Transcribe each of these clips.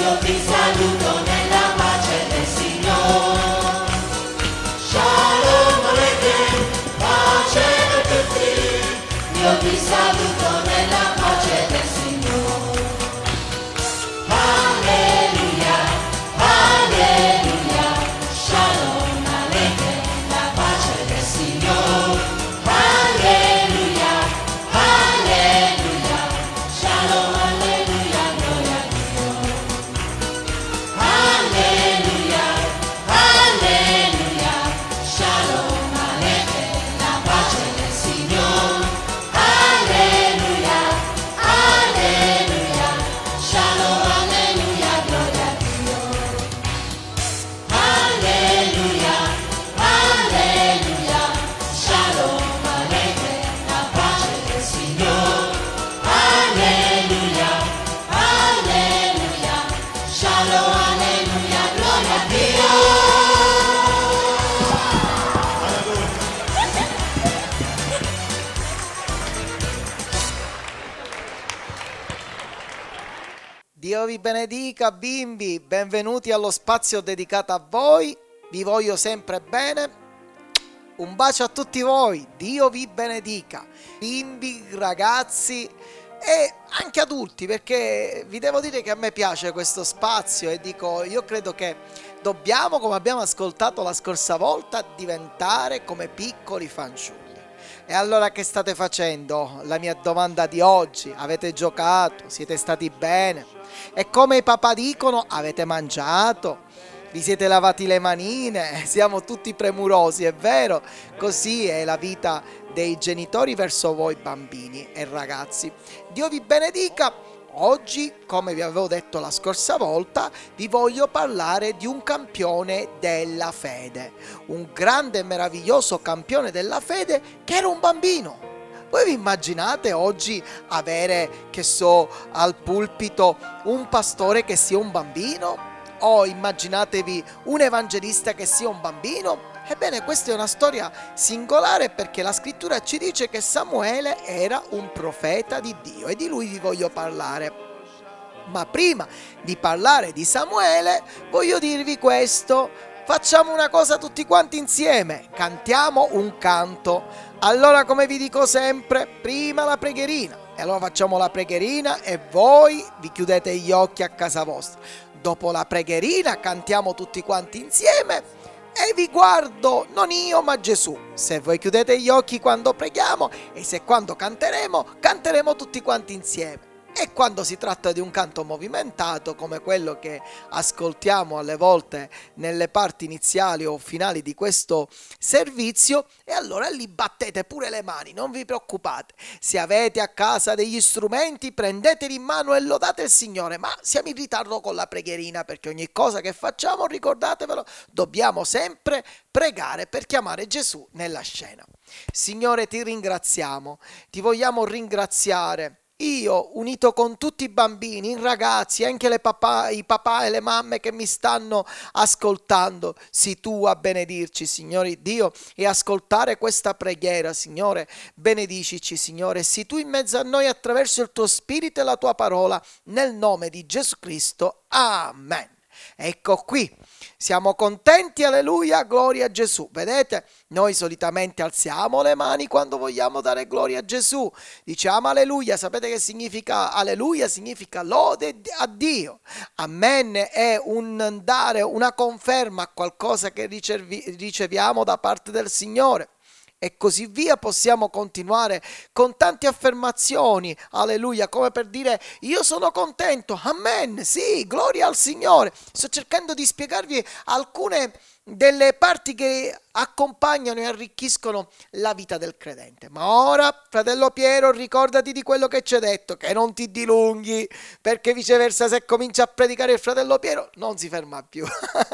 Io vi saluto nella pace del Signore. Shalom Aleichem, pace per tutti. Io vi saluto nella pace del Signore. Alleluia, alleluia. Shalom Aleichem, la pace del Signore. Alleluia, alleluia. Shalom, alleluia, gloria a Dio. Alleluia, alleluia. Shalom Aleichem, la pace del Signore. Alleluia, alleluia. Shalom, alleluia, gloria a Dio. Alleluia, alleluia. Shalom Aleichem, la pace del Signore. Alleluia, alleluia. Shalom, alleluia, gloria a Dio. Dio vi benedica, bimbi, benvenuti allo spazio dedicato a voi, vi voglio sempre bene, un bacio a tutti voi, Dio vi benedica, bimbi, ragazzi e anche adulti, perché vi devo dire che a me piace questo spazio e dico, io credo che dobbiamo, come abbiamo ascoltato la scorsa volta, diventare come piccoli fanciulli. E allora che state facendo? La mia domanda di oggi, avete giocato? Siete stati bene? E come i papà dicono, avete mangiato? Vi siete lavati le manine? Siamo tutti premurosi, è vero? Così è la vita dei genitori verso voi bambini e ragazzi. Dio vi benedica. Oggi, come vi avevo detto la scorsa volta, vi voglio parlare di un campione della fede, un grande e meraviglioso campione della fede che era un bambino. Voi vi immaginate oggi avere, che so, al pulpito un pastore che sia un bambino? O immaginatevi un evangelista che sia un bambino? Ebbene, questa è una storia singolare perché la scrittura ci dice che Samuele era un profeta di Dio e di lui vi voglio parlare. Ma prima di parlare di Samuele voglio dirvi questo: facciamo una cosa tutti quanti insieme, cantiamo un canto. Allora, come vi dico sempre, prima la pregherina, e allora facciamo la pregherina e voi vi chiudete gli occhi a casa vostra. Dopo la pregherina cantiamo tutti quanti insieme e vi guardo, non io ma Gesù. Se voi chiudete gli occhi quando preghiamo e se quando canteremo tutti quanti insieme. E quando si tratta di un canto movimentato come quello che ascoltiamo alle volte nelle parti iniziali o finali di questo servizio, e allora lì battete pure le mani, non vi preoccupate. Se avete a casa degli strumenti, prendeteli in mano e lodate il Signore. Ma siamo in ritardo con la pregherina perché ogni cosa che facciamo, ricordatevelo, dobbiamo sempre pregare per chiamare Gesù nella scena. Signore, ti ringraziamo, ti vogliamo ringraziare. Io, unito con tutti i bambini, i ragazzi, anche i papà e le mamme che mi stanno ascoltando, sii tu a benedirci, Signore Dio, e ascoltare questa preghiera, Signore. Benedicici, Signore, sii tu in mezzo a noi attraverso il tuo Spirito e la tua parola, nel nome di Gesù Cristo. Amen. Ecco qui, siamo contenti, alleluia, gloria a Gesù. Vedete, noi solitamente alziamo le mani quando vogliamo dare gloria a Gesù, diciamo alleluia. Sapete che significa alleluia? Significa lode a Dio. Amen è un dare una conferma a qualcosa che riceviamo da parte del Signore. E così via, possiamo continuare con tante affermazioni, alleluia, come per dire io sono contento, amen, sì, gloria al Signore. Sto cercando di spiegarvi alcune delle parti che accompagnano e arricchiscono la vita del credente. Ma ora, fratello Piero, ricordati di quello che ci hai detto, che non ti dilunghi, perché viceversa se comincia a predicare il fratello Piero non si ferma più.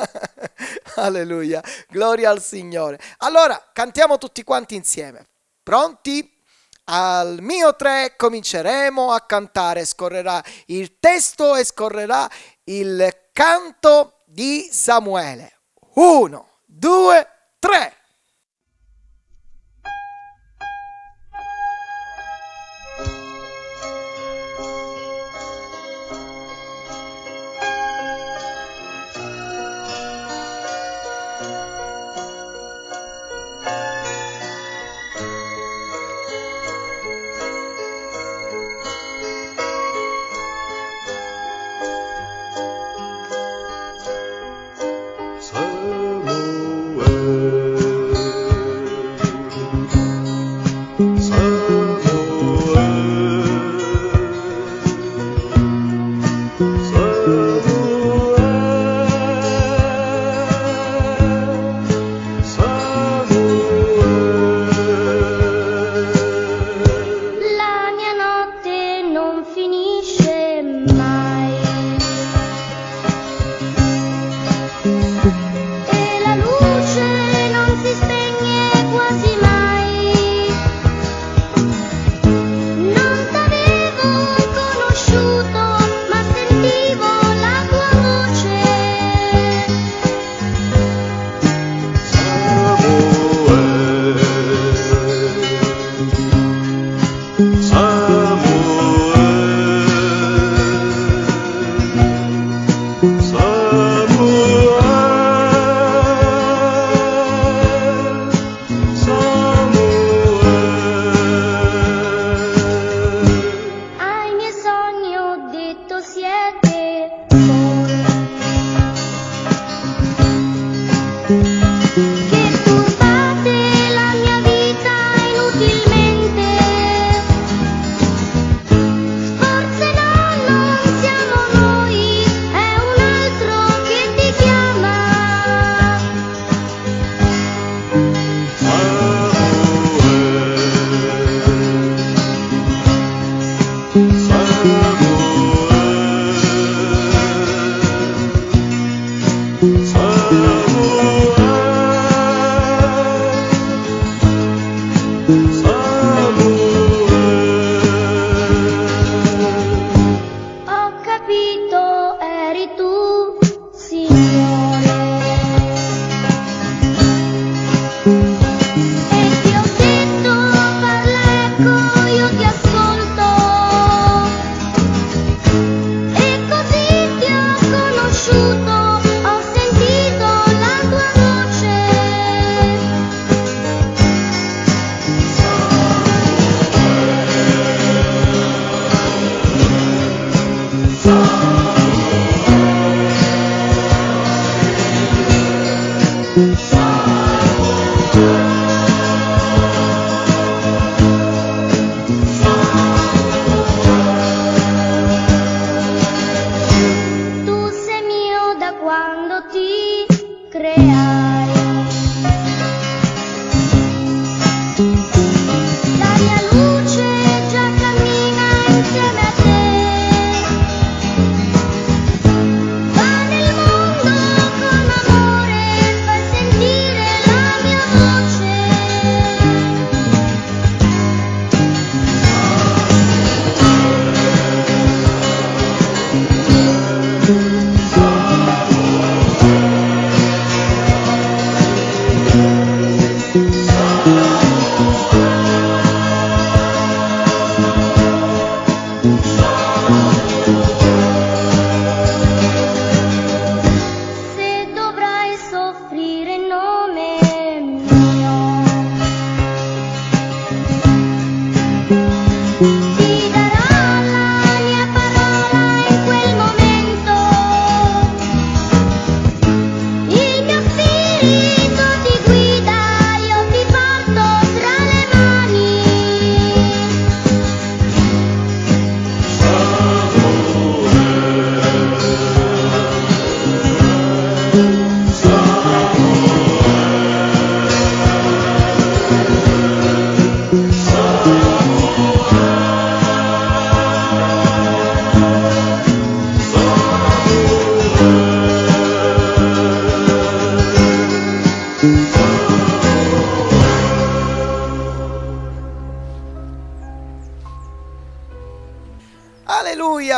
Alleluia, gloria al Signore. Allora, cantiamo tutti quanti insieme. Pronti? Al mio 3 cominceremo a cantare, scorrerà il testo e scorrerà il canto di Samuele. 1, 2, 3.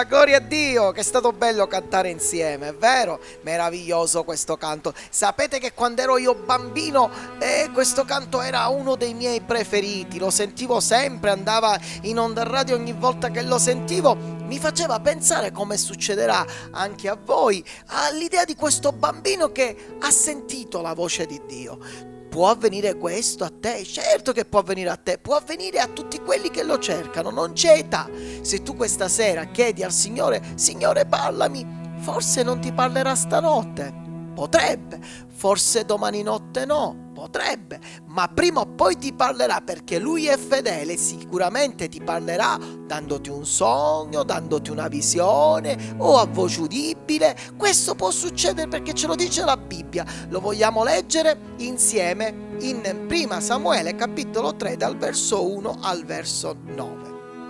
gloria a Dio, che è stato bello cantare insieme, è vero? Meraviglioso questo canto. Sapete che quando ero io bambino questo canto era uno dei miei preferiti, lo sentivo sempre, andava in onda radio ogni volta che lo sentivo, mi faceva pensare come succederà anche a voi, all'idea di questo bambino che ha sentito la voce di Dio. Può avvenire questo a te? Certo che può avvenire a te, può avvenire a tutti quelli che lo cercano, non c'è età. Se tu questa sera chiedi al Signore, Signore parlami, forse non ti parlerà stanotte, potrebbe, forse domani notte no, potrebbe, ma prima o poi ti parlerà perché Lui è fedele, sicuramente ti parlerà dandoti un sogno, dandoti una visione o a voce udibile. Questo può succedere perché ce lo dice la Bibbia, lo vogliamo leggere insieme in 1 Samuele capitolo 3 dal verso 1 al verso 9.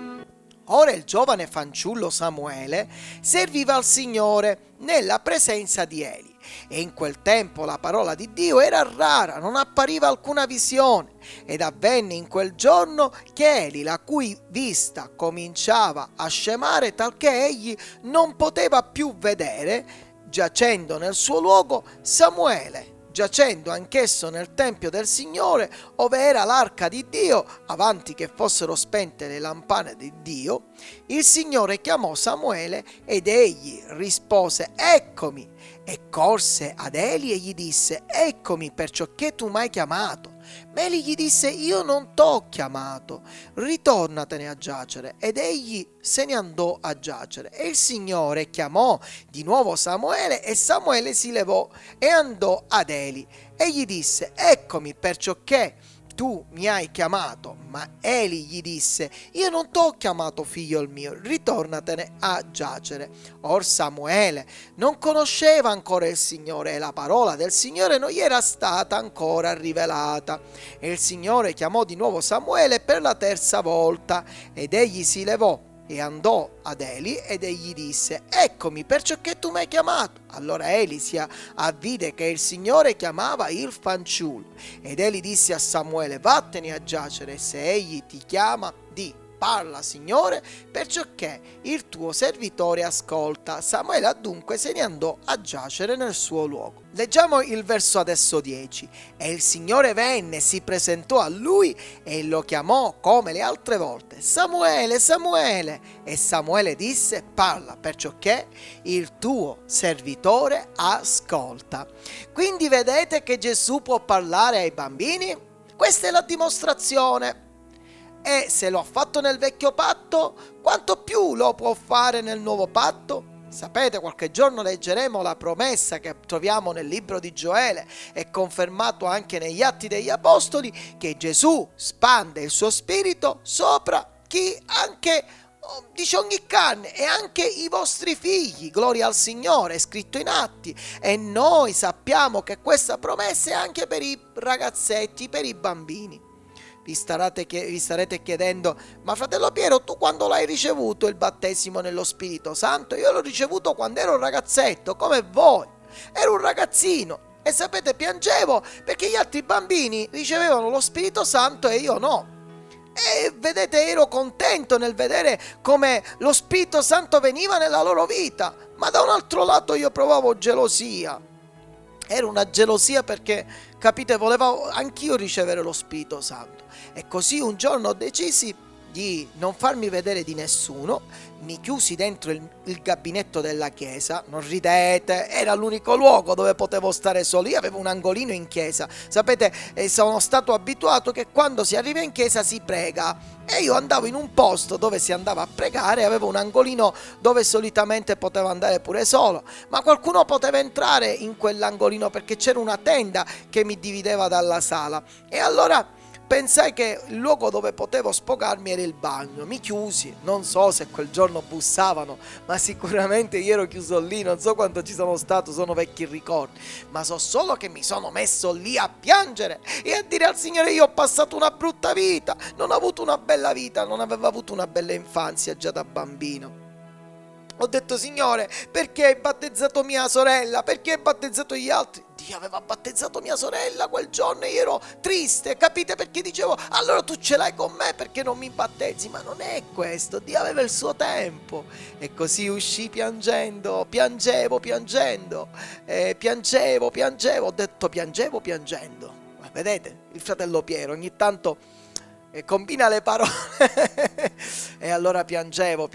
Ora il giovane fanciullo Samuele serviva al Signore nella presenza di Eli. E in quel tempo la parola di Dio era rara, non appariva alcuna visione. Ed avvenne in quel giorno che Eli, la cui vista cominciava a scemare, talché egli non poteva più vedere, giacendo nel suo luogo, Samuele, giacendo anch'esso nel tempio del Signore, ove era l'arca di Dio, avanti che fossero spente le lampade di Dio, il Signore chiamò Samuele ed egli rispose: Eccomi. E corse ad Eli e gli disse: Eccomi, perciò che tu m'hai chiamato. Ma egli gli disse: Io non t'ho chiamato, ritornatene a giacere. Ed egli se ne andò a giacere. E il Signore chiamò di nuovo Samuele, e Samuele si levò e andò ad Eli. E gli disse: Eccomi, perciò che tu mi hai chiamato. Ma Eli gli disse: Io non t'ho chiamato, figlio mio, ritornatene a giacere. Or Samuele non conosceva ancora il Signore e la parola del Signore non gli era stata ancora rivelata. E il Signore chiamò di nuovo Samuele per la terza volta, ed egli si levò e andò ad Eli ed egli disse: Eccomi, perciò che tu mi hai chiamato. Allora Eli si avvide che il Signore chiamava il fanciullo, ed Eli disse a Samuele: Vattene a giacere, se egli ti chiama, di parla, Signore, perciò che il tuo servitore ascolta. Samuele dunque se ne andò a giacere nel suo luogo. Leggiamo il verso adesso 10. E il Signore venne, si presentò a lui e lo chiamò come le altre volte: Samuele, Samuele. E Samuele disse: Parla, perciò che il tuo servitore ascolta. Quindi vedete che Gesù può parlare ai bambini? Questa è la dimostrazione. E se lo ha fatto nel vecchio patto, quanto più lo può fare nel nuovo patto? Sapete, qualche giorno leggeremo la promessa che troviamo nel libro di Gioele e confermato anche negli Atti degli Apostoli, che Gesù spande il suo spirito sopra chi anche dice ogni carne e anche i vostri figli. Gloria al Signore, è scritto in Atti, e noi sappiamo che questa promessa è anche per i ragazzetti, per i bambini. Vi starete chiedendo: ma fratello Piero, tu quando l'hai ricevuto il battesimo nello Spirito Santo? Io l'ho ricevuto quando ero un ragazzetto, come voi. Ero un ragazzino e sapete, piangevo perché gli altri bambini ricevevano lo Spirito Santo e io no. E vedete, ero contento nel vedere come lo Spirito Santo veniva nella loro vita, ma da un altro lato io provavo gelosia. Era una gelosia perché, capite, volevo anch'io ricevere lo Spirito Santo. E così un giorno decisi di non farmi vedere di nessuno, mi chiusi dentro il gabinetto della chiesa. Non ridete, era l'unico luogo dove potevo stare solo. Io avevo un angolino in chiesa, sapete, sono stato abituato che quando si arriva in chiesa si prega, e io andavo in un posto dove si andava a pregare, avevo un angolino dove solitamente potevo andare pure solo, ma qualcuno poteva entrare in quell'angolino perché c'era una tenda che mi divideva dalla sala. E allora pensai che il luogo dove potevo sfogarmi era il bagno. Mi chiusi, non so se quel giorno bussavano, ma sicuramente io ero chiuso lì, non so quanto ci sono stato, sono vecchi ricordi, ma so solo che mi sono messo lì a piangere e a dire al Signore: io ho passato una brutta vita, non ho avuto una bella vita, non avevo avuto una bella infanzia già da bambino. Ho detto: Signore, perché hai battezzato mia sorella? Perché hai battezzato gli altri? Dio aveva battezzato mia sorella quel giorno e io ero triste, capite? Perché dicevo, allora tu ce l'hai con me, perché non mi battezzi? Ma non è questo, Dio aveva il suo tempo. E così uscì piangendo, piangevo, ho detto piangendo. Ma vedete, il fratello Piero ogni tanto combina le parole. E allora piangevo.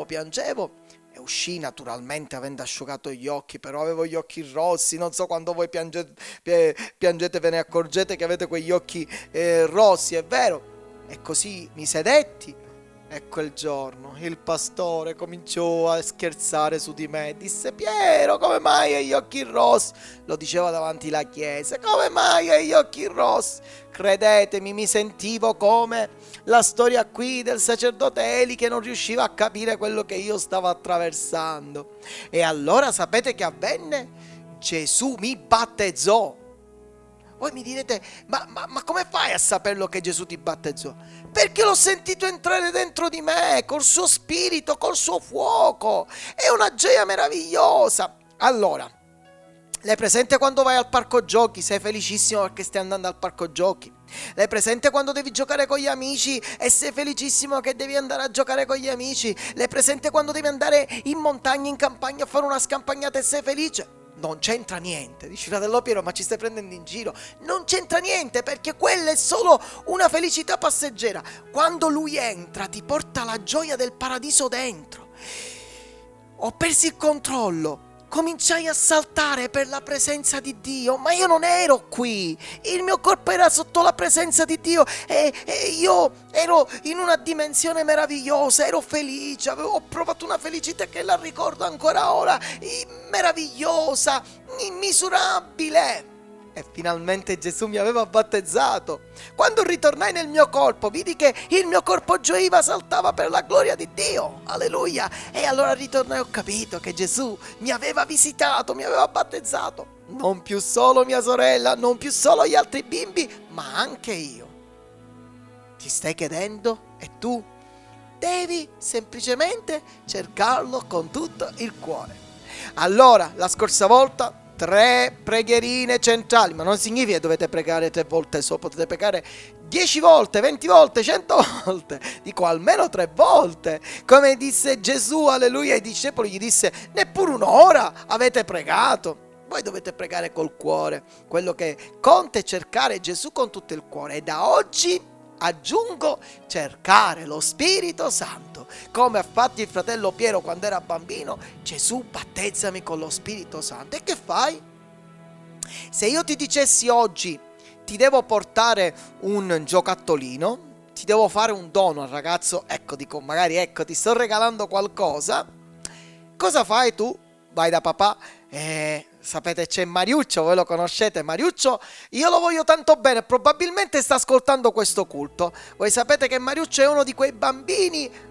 E uscì naturalmente avendo asciugato gli occhi, però avevo gli occhi rossi, non so quando voi piangete ve ne accorgete che avete quegli occhi rossi, è vero? E così mi sedetti e quel giorno il pastore cominciò a scherzare su di me, disse: Piero, come mai hai gli occhi rossi? Lo diceva davanti alla chiesa, come mai hai gli occhi rossi? Credetemi, mi sentivo come la storia qui del sacerdote Eli che non riusciva a capire quello che io stavo attraversando. E allora sapete che avvenne? Gesù mi battezzò. Voi mi direte, ma come fai a saperlo che Gesù ti battezzò? Perché l'ho sentito entrare dentro di me, col suo spirito, col suo fuoco. È una gioia meravigliosa. Allora, l'hai presente quando vai al parco giochi? Sei felicissimo perché stai andando al parco giochi. L'hai presente quando devi giocare con gli amici e sei felicissimo che devi andare a giocare con gli amici? L'hai presente quando devi andare in montagna, in campagna a fare una scampagnata e sei felice? Non c'entra niente. Dici, fratello Piero, ma ci stai prendendo in giro? Non c'entra niente, perché quella è solo una felicità passeggera. Quando lui entra ti porta la gioia del paradiso dentro. Ho perso il controllo. Cominciai a saltare per la presenza di Dio, ma io non ero qui, il mio corpo era sotto la presenza di Dio e io ero in una dimensione meravigliosa, ero felice, ho provato una felicità che la ricordo ancora ora, meravigliosa, immisurabile. E finalmente Gesù mi aveva battezzato. Quando ritornai nel mio corpo, vidi che il mio corpo gioiva, saltava per la gloria di Dio. Alleluia. E allora ritornai e ho capito che Gesù mi aveva visitato, mi aveva battezzato. Non più solo mia sorella, non più solo gli altri bimbi, ma anche io. Ti stai chiedendo? E tu? Devi semplicemente cercarlo con tutto il cuore. Allora, la scorsa volta 3 preghierine centrali, ma non significa che dovete pregare 3 volte solo, potete pregare 10 volte, 20 volte, 100 volte, dico almeno 3 volte, come disse Gesù, alleluia, ai discepoli, gli disse: neppure un'ora avete pregato. Voi dovete pregare col cuore, quello che conta è cercare Gesù con tutto il cuore, e da oggi aggiungo cercare lo Spirito Santo, come ha fatto il fratello Piero quando era bambino. Gesù, battezzami con lo Spirito Santo. E che fai? Se io ti dicessi oggi ti devo portare un giocattolino, ti devo fare un dono al ragazzo, ecco, dico magari, ecco, ti sto regalando qualcosa, cosa fai tu? Vai da papà, sapete c'è Mariuccio, voi lo conoscete, Mariuccio, io lo voglio tanto bene, probabilmente sta ascoltando questo culto. Voi sapete che Mariuccio è uno di quei bambini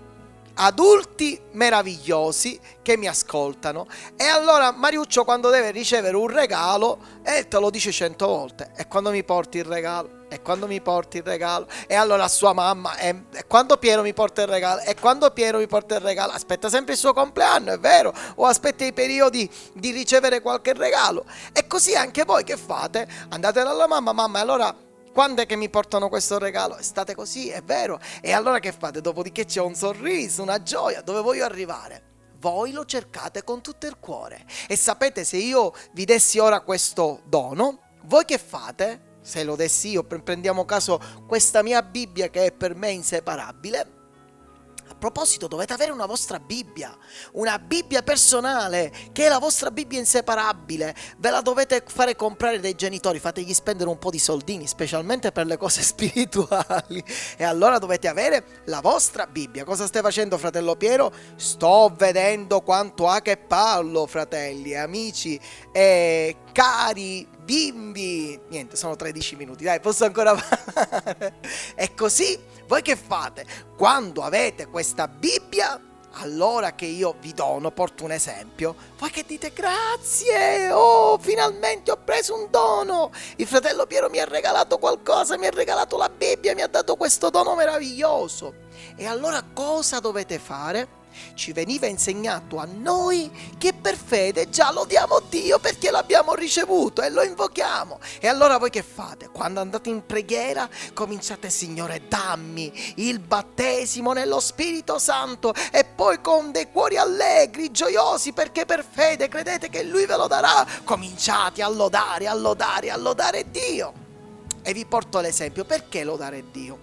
adulti meravigliosi che mi ascoltano, e allora Mariuccio quando deve ricevere un regalo te lo dice 100 volte: e quando mi porti il regalo? E quando mi porti il regalo? E allora sua mamma: e quando Piero mi porta il regalo? E quando Piero mi porta il regalo? Aspetta sempre il suo compleanno, è vero? O aspetta i periodi di ricevere qualche regalo. E così anche voi che fate? Andate dalla mamma: mamma, allora quando è che mi portano questo regalo? E state così, è vero? E allora che fate? Dopodiché c'è un sorriso, una gioia. Dove voglio arrivare? Voi lo cercate con tutto il cuore. E sapete, se io vi dessi ora questo dono, voi che fate? Se lo dessi io, prendiamo caso questa mia Bibbia che è per me inseparabile. A proposito, dovete avere una vostra Bibbia, una Bibbia personale, che è la vostra Bibbia inseparabile. Ve la dovete fare comprare dai genitori, fategli spendere un po' di soldini, specialmente per le cose spirituali. E allora dovete avere la vostra Bibbia. Cosa stai facendo, fratello Piero? Sto vedendo quanto ha che parlo, fratelli, amici e cari bimbi. Niente, sono 13 minuti, dai, posso ancora parlare. E così, voi che fate? Quando avete questa Bibbia, allora che io vi dono, porto un esempio, voi che dite: grazie, oh, finalmente ho preso un dono, il fratello Piero mi ha regalato qualcosa, mi ha regalato la Bibbia, mi ha dato questo dono meraviglioso. E allora cosa dovete fare? ci veniva insegnato a noi che per fede già lodiamo Dio perché l'abbiamo ricevuto e lo invochiamo. E allora voi che fate? Quando andate in preghiera cominciate: Signore, dammi il battesimo nello Spirito Santo, e poi con dei cuori allegri, gioiosi, perché per fede credete che Lui ve lo darà, cominciate a lodare Dio. E vi porto l'esempio: perché lodare Dio?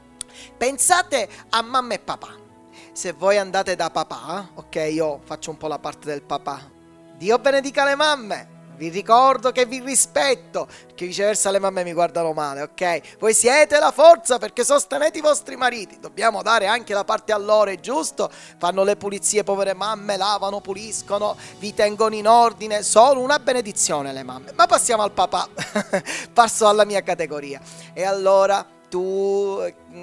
Pensate a mamma e papà. Se voi andate da papà, ok, io faccio un po' la parte del papà. Dio benedica le mamme. Vi ricordo che vi rispetto, perché viceversa le mamme mi guardano male, ok? Voi siete la forza perché sostenete i vostri mariti. Dobbiamo dare anche la parte a loro, è giusto? Fanno le pulizie, povere mamme, lavano, puliscono, vi tengono in ordine. Sono una benedizione le mamme. Ma passiamo al papà. Passo alla mia categoria. E allora tu,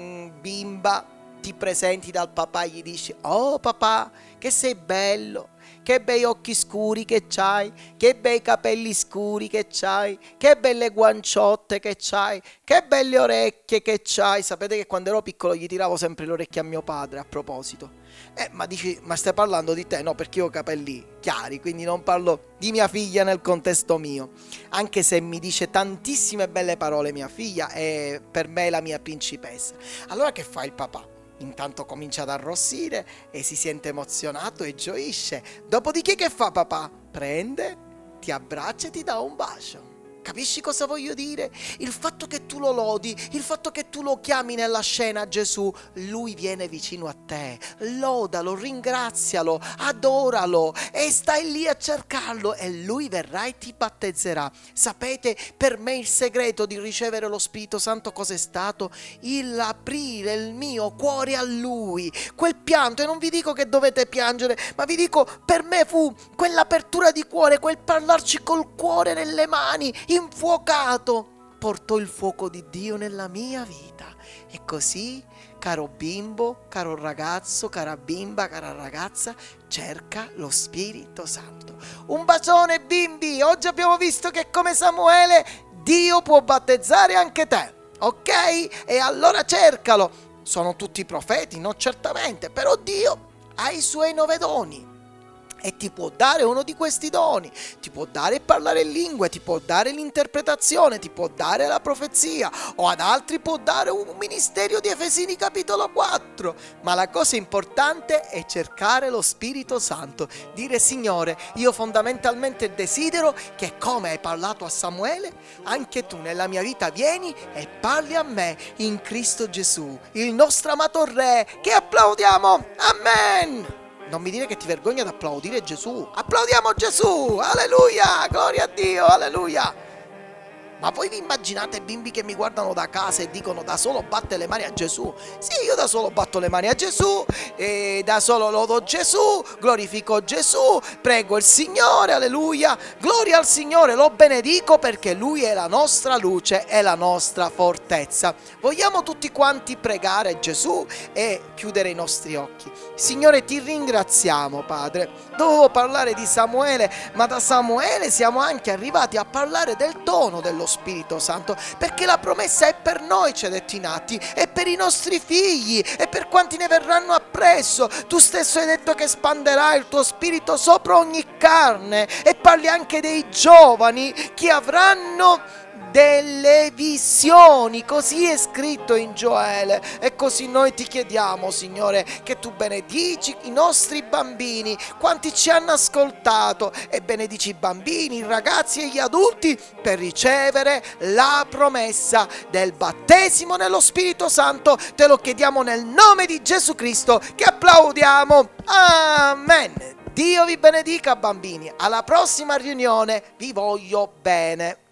bimba, ti presenti dal papà e gli dici: oh papà, che sei bello, che bei occhi scuri che c'hai, che bei capelli scuri che c'hai, che belle guanciotte che c'hai, che belle orecchie che c'hai. Sapete che quando ero piccolo gli tiravo sempre le orecchie a mio padre, a proposito. Ma dici: ma stai parlando di te? No, perché io ho capelli chiari, quindi non parlo di mia figlia nel contesto mio. Anche se mi dice tantissime belle parole mia figlia, è per me la mia principessa. Allora che fa il papà? Intanto comincia ad arrossire e si sente emozionato e gioisce. Dopodiché che fa papà? Prende, ti abbraccia e ti dà un bacio. Capisci cosa voglio dire? Il fatto che tu lo lodi, il fatto che tu lo chiami nella scena Gesù, Lui viene vicino a te. Lodalo, ringrazialo, adoralo e stai lì a cercarlo e Lui verrà e ti battezzerà. Sapete, per me il segreto di ricevere lo Spirito Santo cos'è stato? Il aprire il mio cuore a Lui. Quel pianto, e non vi dico che dovete piangere, ma vi dico, per me fu quell'apertura di cuore, quel parlarci col cuore nelle mani, infuocato, portò il fuoco di Dio nella mia vita. E così, caro bimbo, caro ragazzo, cara bimba, cara ragazza, cerca lo Spirito Santo. Un bacione bimbi, oggi abbiamo visto che come Samuele Dio può battezzare anche te, ok? E allora cercalo. Sono tutti profeti? No, certamente, però Dio ha i suoi 9 doni. E ti può dare uno di questi doni, ti può dare il parlare in lingue, ti può dare l'interpretazione, ti può dare la profezia, o ad altri può dare un ministero di Efesini capitolo 4. Ma la cosa importante è cercare lo Spirito Santo, dire: Signore, io fondamentalmente desidero che come hai parlato a Samuele, anche tu nella mia vita vieni e parli a me in Cristo Gesù, il nostro amato Re, che applaudiamo, amen! Non mi dire che ti vergogni ad applaudire Gesù. Applaudiamo Gesù, alleluia, gloria a Dio, alleluia. Ma voi vi immaginate bimbi che mi guardano da casa e dicono: da solo batte le mani a Gesù? Sì, io da solo batto le mani a Gesù, e da solo lodo Gesù, glorifico Gesù, prego il Signore, alleluia, gloria al Signore, lo benedico perché Lui è la nostra luce, è la nostra fortezza. Vogliamo tutti quanti pregare Gesù e chiudere i nostri occhi. Signore, ti ringraziamo, Padre. Dovevo parlare di Samuele, ma da Samuele siamo anche arrivati a parlare del dono dello Spirito Santo, perché la promessa è per noi, ci hai detto in Atti, e per i nostri figli e per quanti ne verranno appresso. Tu stesso hai detto che espanderai il tuo Spirito sopra ogni carne, e parli anche dei giovani che avranno delle visioni, così è scritto in Gioele. E così noi ti chiediamo, Signore, che tu benedici i nostri bambini, quanti ci hanno ascoltato, e benedici i bambini, i ragazzi e gli adulti per ricevere la promessa del battesimo nello Spirito Santo. Te lo chiediamo nel nome di Gesù Cristo, che applaudiamo, amen. Dio vi benedica bambini, alla prossima riunione, vi voglio bene.